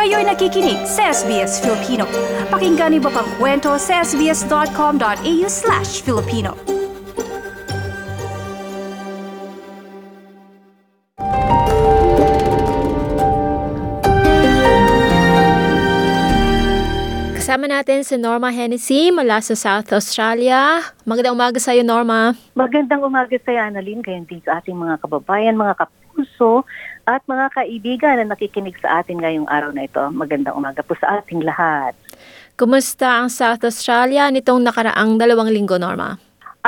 Kayo'y nakikinig sa SBS Filipino. Pakinggan niyo pa ang kwento sa sbs.com.au/Filipino. Kasama natin si Norma Hennessy mula sa South Australia. Magandang umaga sa iyo, Norma. Magandang umaga sa iyo, Annalyn, kayo din sa ating mga kababayan, mga kapuso, at mga kaibigan na nakikinig sa atin ngayong araw na ito. Magandang umaga po sa ating lahat. Kumusta ang South Australia nitong nakaraang 2 linggo, Norma?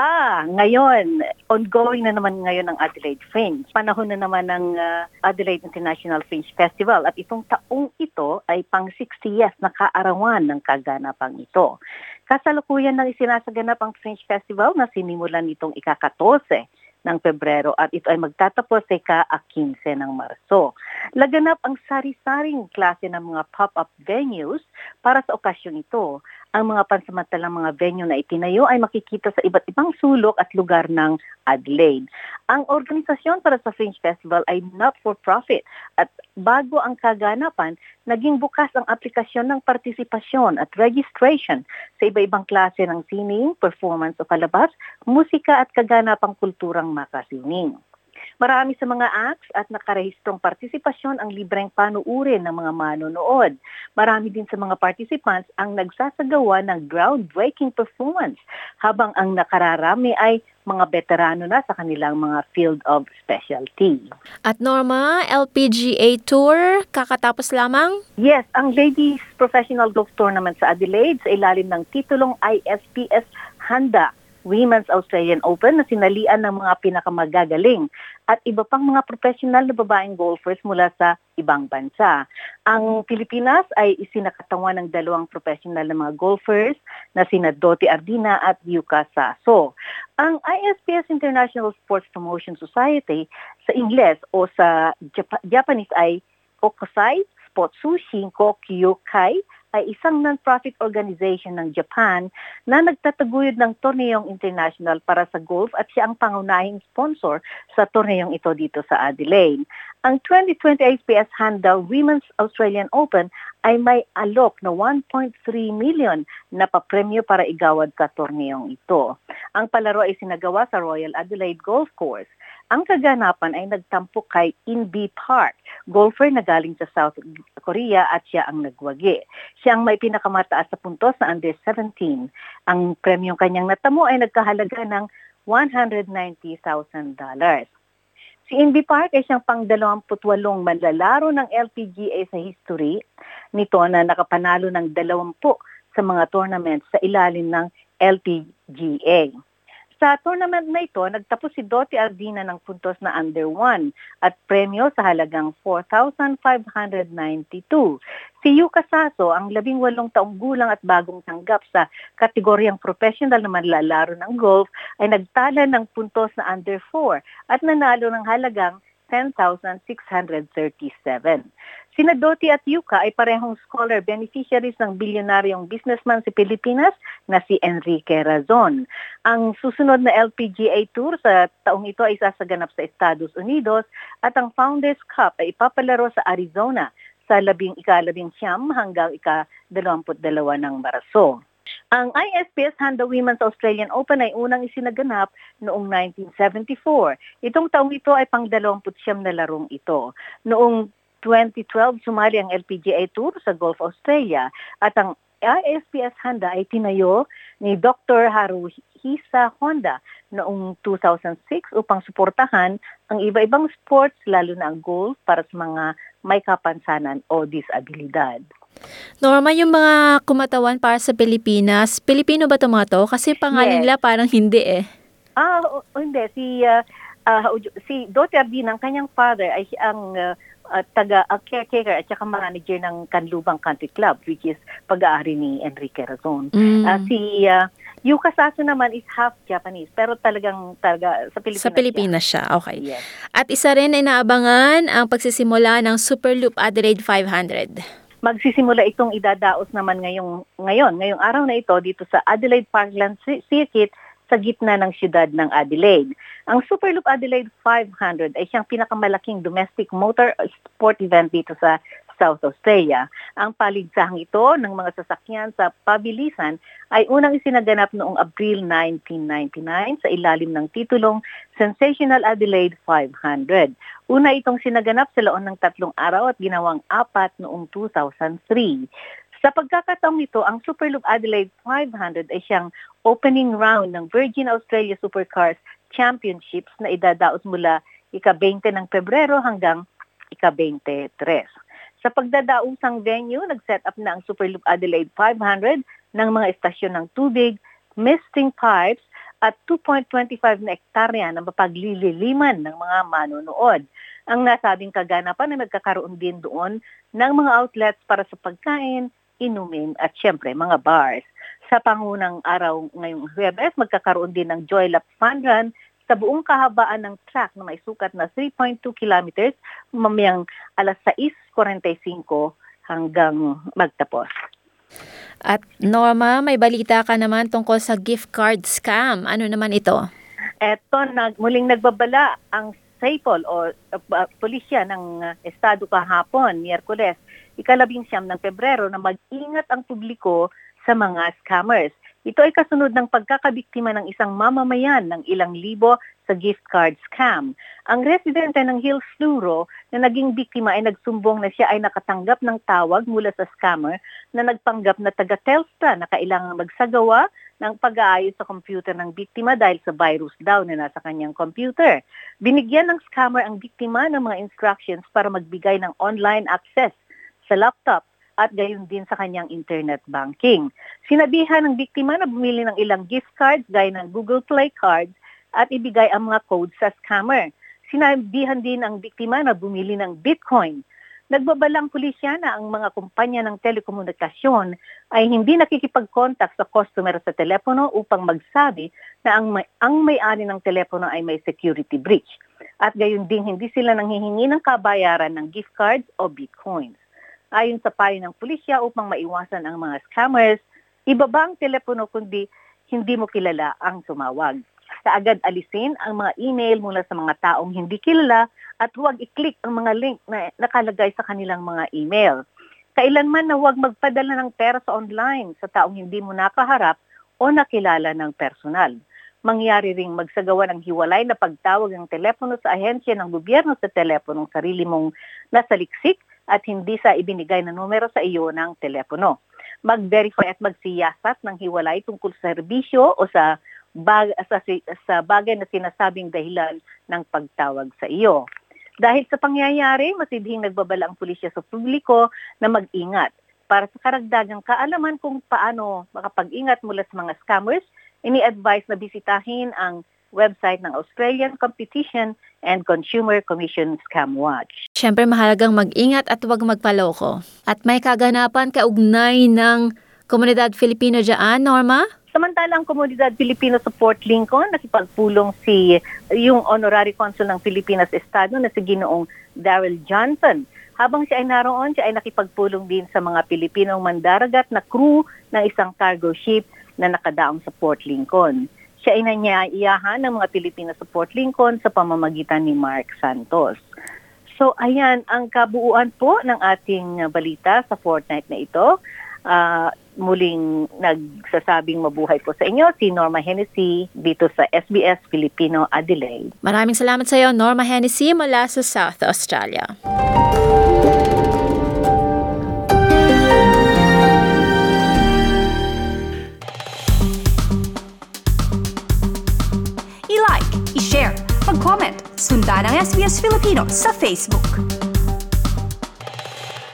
Ngayon, ongoing na naman ngayon ang Adelaide Fringe. Panahon na naman ng Adelaide International Fringe Festival at itong taong ito ay pang 60th na kaarawan ng kaganapang ito. Kasalukuyan ng isinasaganap ang Fringe Festival na sinimulan nitong ika-14 ng Pebrero at ito ay magtatapos sa ika-15 ng Marso. Laganap ang sari-saring klase ng mga pop-up venues para sa okasyong ito. Ang mga pansamantalang mga venue na itinayo ay makikita sa iba't ibang sulok at lugar ng Adelaide. Ang organisasyon para sa Fringe Festival ay not-for-profit at bago ang kaganapan, naging bukas ang aplikasyon ng partisipasyon at registration sa iba-ibang klase ng sining, performance o palabas, musika at kaganapang kulturang makasining. Marami sa mga acts at nakarehistrong partisipasyon ang libreng panuuri ng mga manonood. Marami din sa mga participants ang nagsasagawa ng groundbreaking performance habang ang nakararami ay mga veterano na sa kanilang mga field of specialty. At Norma, LPGA Tour, kakatapos lamang? Yes, ang Ladies Professional Golf Tournament sa Adelaide sa ilalim ng titulong ISPS Handa Women's Australian Open na sinalian ng mga pinakamagagaling at iba pang mga professional na babaeng golfers mula sa ibang bansa. Ang Pilipinas ay isinakatawan ng 2 professional na mga golfers na sina Doti Ardina at Yuka Saso. Ang ISPS International Sports Promotion Society sa Ingles o sa Japanese ay Okusai Spotsushi Kokyukai ay isang non-profit organization ng Japan na nagtataguyod ng torneyong international para sa golf at siya ang pangunahing sponsor sa torneyong ito dito sa Adelaide. Ang 2020 ISPS Handa Women's Australian Open ay may alok na 1.3 million na papremyo para igawad sa torneyong ito. Ang palaro ay sinagawa sa Royal Adelaide Golf Course. Ang kaganapan ay nagtampok kay Inbee Park, golfer na galing sa South Korea at siya ang nagwagi. Siya ang may pinakamataas sa puntos na under 17. Ang premyong kanyang natamo ay nagkahalaga ng $190,000. Si Inbee Park ay siyang pang-28 manlalaro ng LPGA sa history nito na nakapanalo ng 20 sa mga tournaments sa ilalim ng LPGA. Sa tournament na ito, nagtapos si Doti Ardina ng puntos na under 1 at premyo sa halagang 4,592. Si Yuka Saso, ang 18 taong gulang at bagong tanggap sa kategoryang professional na manlalaro ng golf, ay nagtala ng puntos na under 4 at nanalo ng halagang 10,637. Sina Doti at Yuka ay parehong scholar beneficiaries ng bilyonaryong businessman sa Pilipinas na si Enrique Razon. Ang susunod na LPGA Tour sa taong ito ay sasaganap sa Estados Unidos at ang Founders Cup ay ipapalaro sa Arizona sa ika-19 hanggang ika-22 ng Marso. Ang ISPS Handa Women's Australian Open ay unang isinaganap noong 1974. Itong taong ito ay pang-29 na larong ito. Noong 2012, sumali ang LPGA Tour sa Golf Australia at ang ISPS Handa ay tinayo ni Dr. Haruhisa Honda noong 2006 upang suportahan ang iba-ibang sports lalo na ang golf para sa mga may kapansanan o disabilidad. Norma, yung mga kumatawan para sa Pilipinas, Pilipino ba ito mga to? Kasi pangalan nila parang hindi eh. Hindi. Si Dr. Ardina, ang kanyang father ay ang caretaker at saka manager ng Canlubang Country Club, which is pag-aari ni Enrique Razon. Si Yuka Saso naman is half Japanese, pero talaga sa Pilipinas. Sa Pilipinas siya, okay. Yes. At isa rin ay naabangan ang pagsisimula ng Superloop Adelaide 500. Magsisimula itong idadaos naman ngayong araw na ito dito sa Adelaide Parkland Circuit sa gitna ng siyudad ng Adelaide. Ang Superloop Adelaide 500 ay siyang pinakamalaking domestic motor sport event dito sa South Australia. Ang paligsahang ito ng mga sasakyan sa pabilisan ay unang isinaganap noong Abril 1999 sa ilalim ng titulong Sensational Adelaide 500. Una itong sinaganap sa loob ng 3 araw at ginawang 4 noong 2003. Sa pagkakataong ito, ang Superloop Adelaide 500 ay siyang opening round ng Virgin Australia Supercars Championships na idadaos mula ika-20 ng Pebrero hanggang ika-23. Sa pagdadausang venue, nag-set up na ang Superloop Adelaide 500 ng mga estasyon ng tubig, misting pipes at 2.25 na ektarya na mapaglililiman ng mga manonood. Ang nasabing kaganapan na nagkakaroon din doon ng mga outlets para sa pagkain, inumin at syempre mga bars. Sa pangunang araw ngayong Huwebes, magkakaroon din ng Joylap Fun Run sa buong kahabaan ng track na may sukat na 3.2 kilometers mamayang alas 6:45 hanggang magtapos. At Norma, may balita ka naman tungkol sa gift card scam. Ano naman ito? Muling nagbabala ang SAPOL o pulisya ng Estado kahapon, Miyerkules, ika-19 ng Pebrero na mag-ingat ang publiko sa mga scammers. Ito ay kasunod ng pagkakabiktima ng isang mamamayan ng ilang libo sa gift card scam. Ang residente ng Hills Fluro na naging biktima ay nagsumbong na siya ay nakatanggap ng tawag mula sa scammer na nagpanggap na taga-Telstra na kailangang magsagawa ng pag-aayos sa computer ng biktima dahil sa virus daw na nasa kanyang computer. Binigyan ng scammer ang biktima ng mga instructions para magbigay ng online access sa laptop at gayon din sa kanyang internet banking. Sinabihan ng biktima na bumili ng ilang gift cards gaya ng Google Play cards at ibigay ang mga codes sa scammer. Sinabihan din ang biktima na bumili ng Bitcoin. Nagbabalang pulisya na ang mga kumpanya ng telekomunikasyon ay hindi nakikipag-contact sa customer sa telepono upang magsabi na ang may-ari ng telepono ay may security breach. At gayon din hindi sila nanghihingi ng kabayaran ng gift cards o Bitcoins. Ayon sa payo ng pulisya upang maiwasan ang mga scammers, ibaba ang telepono kundi hindi mo kilala ang tumawag. Kaagad alisin ang mga email mula sa mga taong hindi kilala at huwag i-click ang mga link na nakalagay sa kanilang mga email. Kailanman na huwag magpadala ng pera sa online sa taong hindi mo nakaharap o nakilala ng personal. Mangyari ring magsagawa ng hiwalay na pagtawag ng telepono sa ahensya ng gobyerno sa teleponong sarili mong nasaliksik at hindi sa ibinigay na numero sa iyo ng telepono. Mag-verify at magsiyasat ng hiwalay tungkol sa serbisyo o sa bagay na sinasabing dahilan ng pagtawag sa iyo. Dahil sa pangyayari, masidhing nagbabala ang pulisya sa publiko na mag-ingat. Para sa karagdagang kaalaman kung paano makapag-ingat mula sa mga scammers, ini-advise na bisitahin ang website ng Australian Competition and Consumer Commission Scam Watch. Siyempre mahalagang mag-ingat at huwag magpaloko. At may kaganapan kaugnay ng Komunidad Filipino dyan, Norma? Samantala ang Komunidad Filipino sa Port Lincoln, nakipagpulong yung Honorary Consul ng Pilipinas Estado na si Ginoong Daryl Johnson. Habang siya ay naroon, siya ay nakipagpulong din sa mga Pilipinong mandaragat na crew ng isang cargo ship na nakadaong sa Port Lincoln. Siya ay nanyayahan ng mga Pilipino sa Port Lincoln sa pamamagitan ni Mark Santos. So ayan ang kabuuan po ng ating balita sa fortnight na ito. Muling nagsasabing mabuhay po sa inyo si Norma Hennessy dito sa SBS Filipino Adelaide. Maraming salamat sa iyo, Norma Hennessy mula sa South Australia. I-like, i-share, mag-comment, sundan ang SBS Filipino sa Facebook.